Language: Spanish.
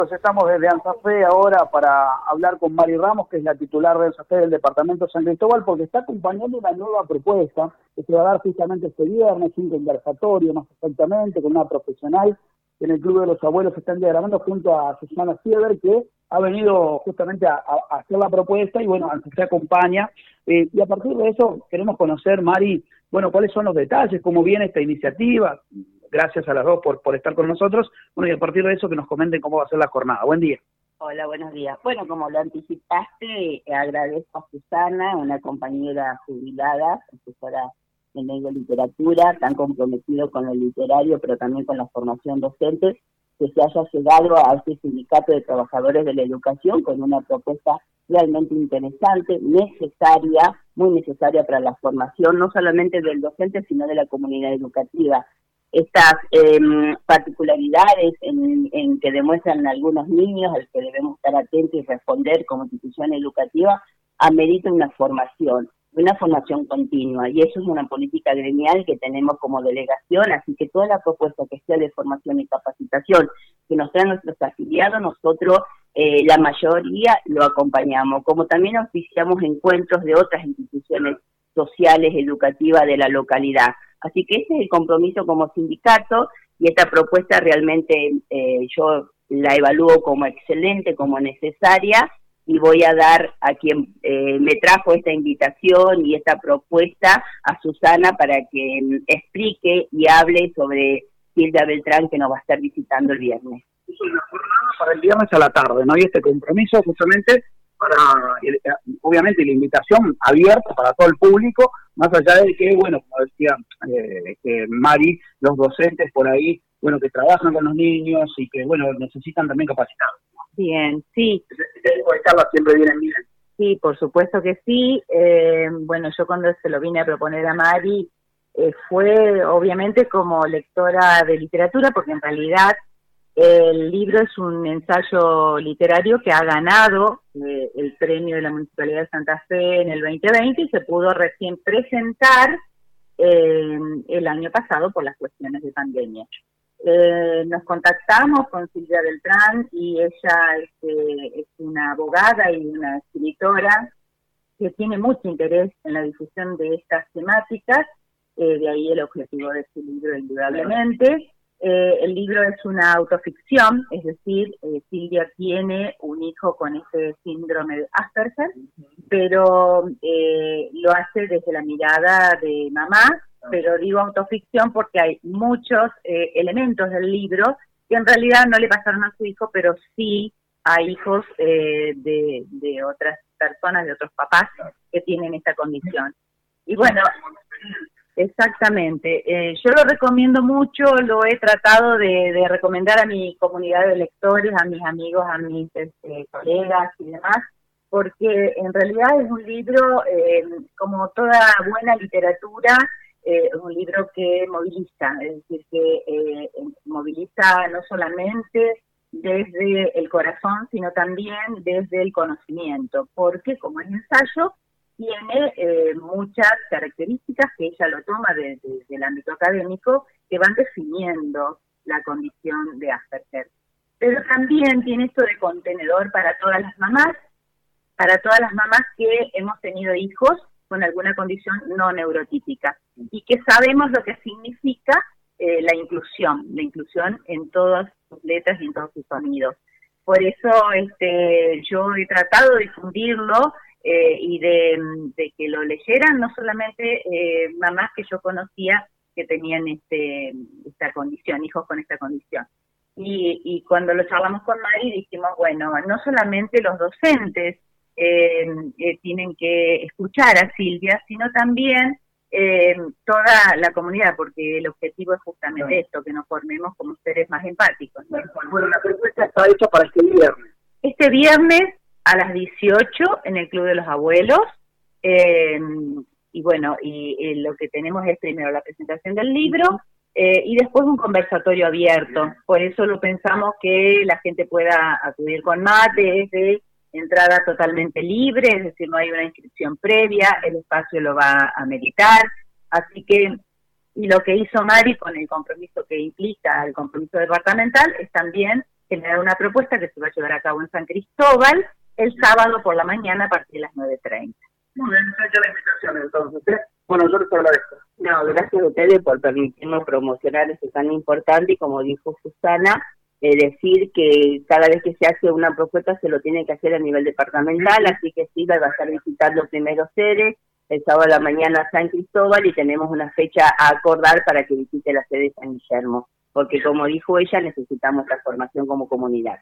Pues estamos desde ANSAFE ahora para hablar con Mari Ramos, que es la titular de ANSAFE del Departamento San Cristóbal, porque está acompañando una nueva propuesta que se va a dar justamente este viernes, un conversatorio más exactamente, con una profesional que en el Club de los Abuelos están diagramando junto a Susana Sieber, que ha venido justamente a hacer la propuesta y bueno, ANSAFE acompaña. Y a partir de eso queremos conocer, Mari, bueno, cuáles son los detalles, cómo viene esta iniciativa. Gracias a las dos por estar con nosotros. Bueno, y a partir de eso que nos comenten cómo va a ser la jornada. Buen día. Hola, buenos días. Bueno, como lo anticipaste, agradezco a Susana, una compañera jubilada, profesora en lengua y literatura, tan comprometido con lo literario, pero también con la formación docente, que se haya llegado a este sindicato de trabajadores de la educación con una propuesta realmente interesante, necesaria, muy necesaria para la formación, no solamente del docente, sino de la comunidad educativa. Estas particularidades en que demuestran algunos niños, al que debemos estar atentos y responder como institución educativa, amerita una formación continua, y eso es una política gremial que tenemos como delegación, así que toda la propuesta que sea de formación y capacitación que nos traen nuestros afiliados, nosotros la mayoría lo acompañamos, como también auspiciamos encuentros de otras instituciones sociales, educativas de la localidad. Así que ese es el compromiso como sindicato, y esta propuesta realmente yo la evalúo como excelente, como necesaria, y voy a dar a quien me trajo esta invitación y esta propuesta, a Susana, para que explique y hable sobre Silvia Beltrán, que nos va a estar visitando el viernes. Es una jornada para el viernes a la tarde, ¿no? Y este compromiso justamente para, obviamente, la invitación abierta para todo el público, más allá de que, bueno, como decía Mari, los docentes por ahí, bueno, que trabajan con los niños y que, bueno, necesitan también capacitados. Bien, sí. Este tipo de charlas siempre vienen bien. Sí, por supuesto que sí. Bueno, yo cuando se lo vine a proponer a Mari, fue obviamente como lectora de literatura, porque en realidad el libro es un ensayo literario que ha ganado el premio de la Municipalidad de Santa Fe en el 2020 y se pudo recién presentar el año pasado por las cuestiones de pandemia. Nos contactamos con Silvia Beltrán y ella es una abogada y una escritora que tiene mucho interés en la difusión de estas temáticas, de ahí el objetivo de su libro indudablemente. El libro es una autoficción, es decir, Silvia tiene un hijo con ese síndrome de Asperger, pero lo hace desde la mirada de mamá, pero digo autoficción porque hay muchos elementos del libro que en realidad no le pasaron a su hijo, pero sí a hijos de otras personas, de otros papás que tienen esta condición. Y bueno, exactamente. Yo lo recomiendo mucho, lo he tratado de recomendar a mi comunidad de lectores, a mis amigos, a mis colegas y demás, porque en realidad es un libro, como toda buena literatura, un libro que moviliza, es decir, que moviliza no solamente desde el corazón, sino también desde el conocimiento, porque como es ensayo, tiene muchas características que ella lo toma desde el ámbito académico, que van definiendo la condición de Asperger. Pero también tiene esto de contenedor para todas las mamás que hemos tenido hijos con alguna condición no neurotípica, y que sabemos lo que significa la inclusión en todas sus letras y en todos sus sonidos. Por eso yo he tratado de difundirlo y de que lo leyeran, no solamente mamás que yo conocía que tenían esta condición, hijos con esta condición. Y cuando lo charlamos con Mari dijimos, bueno, no solamente los docentes tienen que escuchar a Silvia, sino también toda la comunidad, porque el objetivo es justamente esto, que nos formemos como seres más empáticos, ¿no? Bueno, la propuesta está hecha para este viernes. Este viernes a las 18 en el Club de los Abuelos, y bueno, y lo que tenemos es primero la presentación del libro, y después un conversatorio abierto. Por eso lo pensamos que la gente pueda acudir con mate, es de entrada totalmente libre, es decir, no hay una inscripción previa, el espacio lo va a meditar, así que, y lo que hizo Mari con el compromiso que implica el compromiso departamental es también generar una propuesta que se va a llevar a cabo en San Cristóbal el sábado por la mañana a partir de las 9:30. Muy bien, ya la invitación entonces. Bueno, yo les agradezco. No, gracias a ustedes por permitirnos promocionar esto tan importante y como dijo Susana, decir que cada vez que se hace una propuesta se lo tiene que hacer a nivel departamental, así que sí, va a estar visitando primero sedes, el sábado a la mañana San Cristóbal y tenemos una fecha a acordar para que visite la sede de San Guillermo, porque como dijo ella, necesitamos la formación como comunidad.